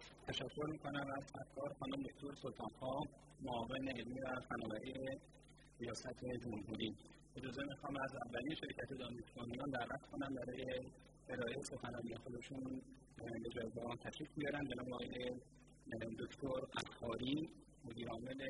تشکر می‌کنم از سرکار خانم دکتر سلطان‌خان، معاون علمی و فناوری ریاست جمهوری. اجازه می‌خوام از اولین شرکت دانشجویان دعوت کنم برای ارائه سخنرانی خودشون به جایگاه تشریف بیارن. جناب آقای دکتر قهاری، مدیرعامل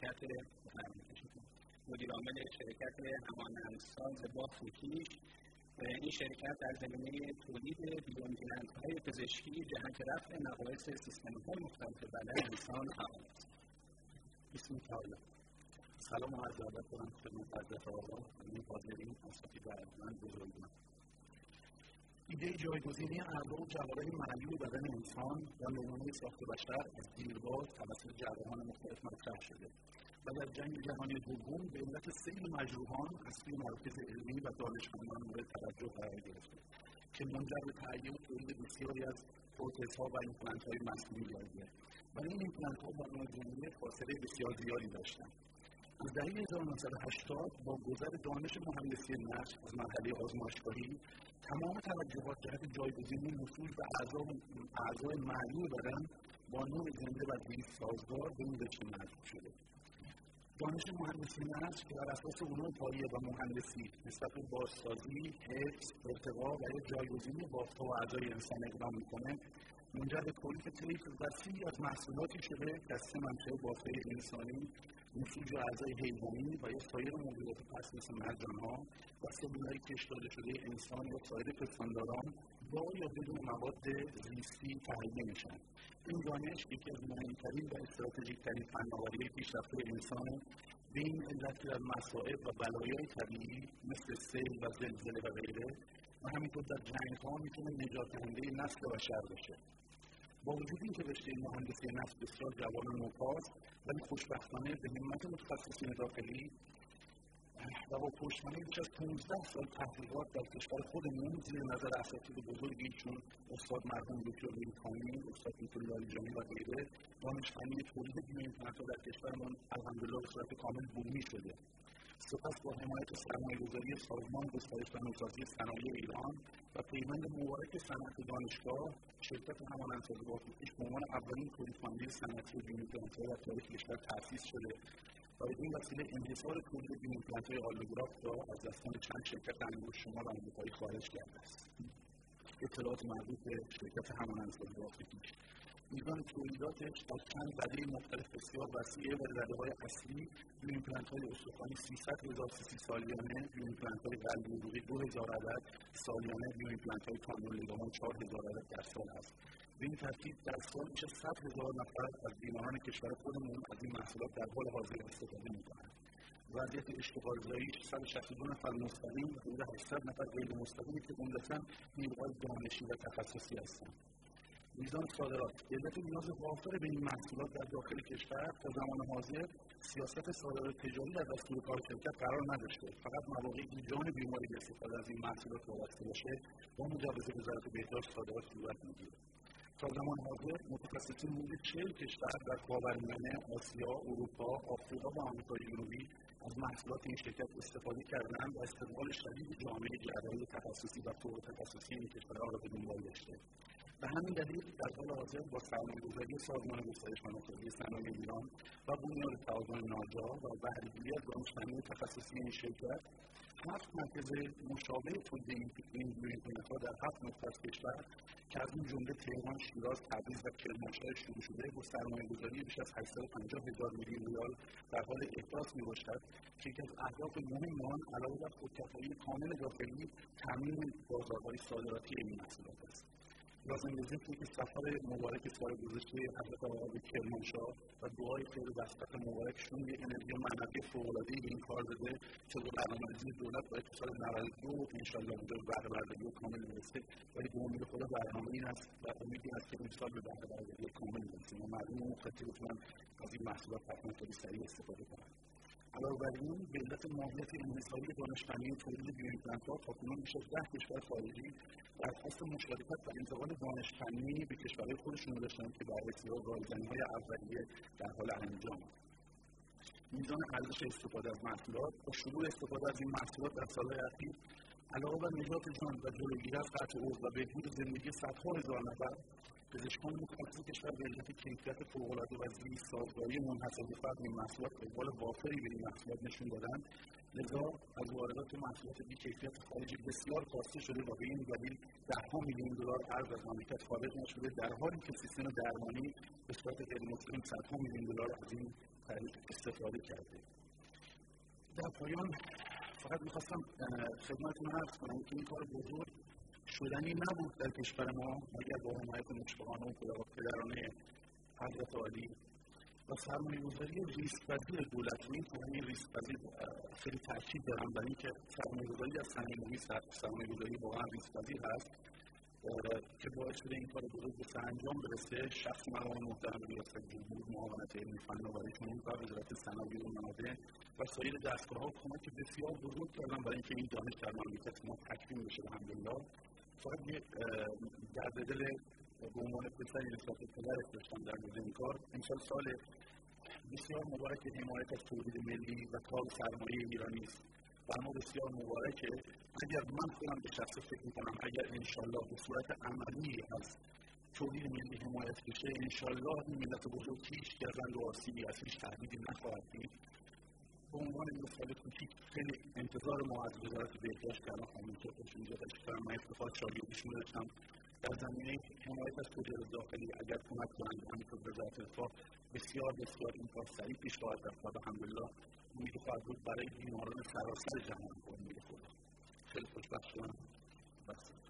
شرکت همانندساز بافت کیش. این شرکت در زمینه تولید بیومگنندهای پزشکی جهت رفع نقایص سیستم‌های مختلف بدن انسان فعال است. بسم الله. سلام و عرض ادب دارم خدمت حضرت آقا و حاضرین اساتید ارجمند بزرگوار. ایده جایگزینی اعضا و جوارح معلول بدن انسان و نمونه ساخت بشر از دیرباز توسط جراحان مختلف مطرح شده و در جنگ جهانی دوم به علت سیل مجروحان از سوی مراکز علمی و دانشمندان مورد توجه قرار گرفته که منجر به تهیه و تولید بسیاری از پروتزها و ایمپلنت‌های مصنوعی گردیده و این ایمپلنت‌ها با نوع‌جمعی فاصله بسیار زیادی داشتند. از دهه 1980 با گذر دانش مهندسی نسل از مرحله آزمایشگاهی تمام توجهات جهت جایگزینی نفوذ به اعضای معلول بدن با نوع زنده و زیست‌سازگار به این رشته مربوط شده. دانش مهندسی نسل که بر اساس علوم پایه و مهندسی نسبت به بازسازی، حفظ، ارتقا و یا جایگزینی بافت‌ها و اعضای انسان اقدام می‌کنه، منجر به تولید طیف وسیعی از محصولاتی شده که از 3 منطقه بافته انسانی، نسوج اعضای حیوانی و یا سایر موجودات پس مثل مرجان‌ها و سلول‌های کش داده شده انسان یا سایر پستانداران با یا بدون مواد زیستی تهیه میشن. این دانش یکی از مهمترین و استراتژیک‌ترین فناوری‌های پیشرفته انسانه، به این علت که در مصائب و بلایای طبیعی مثل سیل و زلزله و غیره و همینطور در جنگ‌ها میتونه نجات دهنده نسل بشر باشه. با وجود اینکه رشته مهندسی نسل بسیار جوان و نوپاست، ولی خوشبختانه به همت متخصصین داخلی و با پشتوانه بیش از 15 سال تحقیقات در کشور خودمون زیر نظر اساتید بزرگی چون استاد مرحوم دکتر میرکانی، استاد دکتر لاریجانی و غیره، دانشمندی تولید بیومگنندها در کشورمان الحمدلله به صورت کامل بومی شده. سپس با حمایت سرمایه‌گذاری سازمان گسترش و نوسازی صنایع ایران و پیوند مبارک صنعت دانشگاه، شرکت همانندساز بافت کیش به عنوان اولین تولیدکننده صنعتی بیومگنندها در تاریخ کشور تأسیس شده و بدین وسیله انحصار تولید بیومگنندهای آلوگراف را از دستان چند شرکت انگشت‌شمار آمریکایی خارج کرده است. اطلاعات مربوط به شرکت همانندساز بافت کیش: میزان تولیداتش در چند رده مختلف بسیار وسیعه و رده‌های اصلی بیومگنندهای استخوانی 300,000 سیسی سالیانه، بیومگنندهای قلبی عروقی 2000 عدد سالیانه، بیومگنندهای کانون لیگامان 4000 عدد در سال است. به این ترتیب در سال بیش از 100,000 نفر از بیماران کشور خودمون از این محصولات در حال حاضر استفاده می‌کنند. وضعیت اشتغالزاییش 162 نفر مستقیم و حدود 800 نفر غیر مستقیمی که عمدتاً نیروهای دانشی و تخصصی هستند. میزان صادرات: به علت نیاز وافر به این محصولات در داخل کشور تا زمان حاضر سیاست صادرات تجاری در دستور کار شرکت قرار نداشته، فقط مواقعی ایجان بیماری به استفاده از این محصولات وابسته باشه با مجوز وزارت بهداشت صادرات صورت میگیره. تا زمان حاضر متخصصین حدود 40 کشور در خاورمیانه، آسیا، اروپا، آفریقا و آمریکای جنوبی از محصولات این شرکت استفاده کردند و استقبال شدید جامعه جراحی تخصصی و فوق تخصصی این کشورها را به دنبال داشته. به همین دلیل در حال حاضر با سرمایه‌گذاری سازمان گسترش و نوسازی صنایع ایران و بنیاد تعاون ناجا و بهره‌گیری از دانشمندان تخصصی این شرکت 7 مرکز مشابه تولید این بیومگنندها در 7 نقطه از کشور که از این جمله تهران، شیراز، تبریز و کرمانشاه شروع شده با سرمایه‌گذاری بیش از 850,000 میلیون ریال در حال احداث می‌باشد که یکی از اهداف مهم آن علاوه بر خودکفایی کامل داخلی تامین بازارهای صادراتی این محصولات است. لازم به ذکر که سفر مبارک سال گذشته حضرت آقا به کرمانشاه و دعای خیر و وسعت مبارکشون یه انرژی معنوی فوق‌العاده‌ای به این کار داده که به برنامه‌ریزی دولت باید تو سال 92 انشاءالله به بهره‌برداری کامل برسه، ولی به امید خدا برنامه این است و امیدی است که این سال به بهره‌برداری کامل برسیم و مردم مخاطب بتونن از این محصولات حتما خیلی سریع استفاده کنن. علاوه بر این به علت ماهیت انحصاری دانشمندی تولید بیومگنندها تاکنون بیش از 10 کشور خارجی درخواست مشارکت و انتقال دانشفنی به کشورهای خودشون داشتند که بررسی‌ها و رایزنی‌های اولیه در حال انجام. میزان ارزش استفاده از محصولات با شروع استفاده از این محصولات در سال‌های اخیر علاوه بر نجات جان و جلوگیری از قطع عضو و بهبود زندگی صدها هزار نفر، پزشکان متخصص کشور به علت کیفیت فوق‌العاده و زیست‌سازگاری منحصر به فرد این محصولات اقبال وافری به این محصولات نشون دادند. لذا از واردات محصولات بی‌کیفیت خارجی بسیار کاسته شده و به این دلیل ده‌ها میلیون دلار ارز از مملکت خارج نشده، در حالی که سیستم درمانی به صورت غیرمستقیم صدها میلیون دلار از این طریق استفاده کرده. در پایان فقط می‌خواستم خدمتتون عرض کنم که این کار بزرگ شدنی نبود در کشور ما مگر با حمایت مشفقانه و پدرانه حضرت عالی و سرمایه‌گذاری ریسک‌پذیر دولت. و این کلمه ریسک‌پذیر خیلی تاکید دارم بر اینکه سرمایه‌گذاری از صنایع سرمایه‌گذاری واقعا ریسک‌پذیر هست که باعث شده این کار بزرگ به سرانجام برسه. شخص مقام محترم ریاست جمهور، معاونت علمی فناوری و وزارت صنایع و معادن و سایر دستگاه‌ها کمک بسیار بزرگ کردن برای اینکه این دانش در مملکت ما تکمیل بشه الحمدلله. فقط یک درد دل به عنوان پسری نسبت به پدرش داشتم در مورد این کار. امسال سال بسیار مبارک حمایت از تولید ملی و کار سرمایه ایرانی است و اما بسیار مبارکه اگر من خودم به شخص فکر می‌کنم اگر انشالله به صورت عملی از تولید ملی حمایت بشه، انشالله این ملت بزرگ هیچ گزند و آسیبی از هیچ تهدیدی نخواهد دید. به عنوان مثال کوچیک خیلی انتظار ما از وزارت بهداشت که الان همینطور اینجا تشریف دارم، من افتخار شاگردیشون داشتم در زمینه حمایت از تجارت داخلی اگر کمک کنند همینطور وزارت دفاع بسیار بسیار این کار سریع پیش خواهد رفت و الحمدلله امید خواهد بود برای بیماران سراسر جهان. امید خدا خیلی خوشبخت شدم.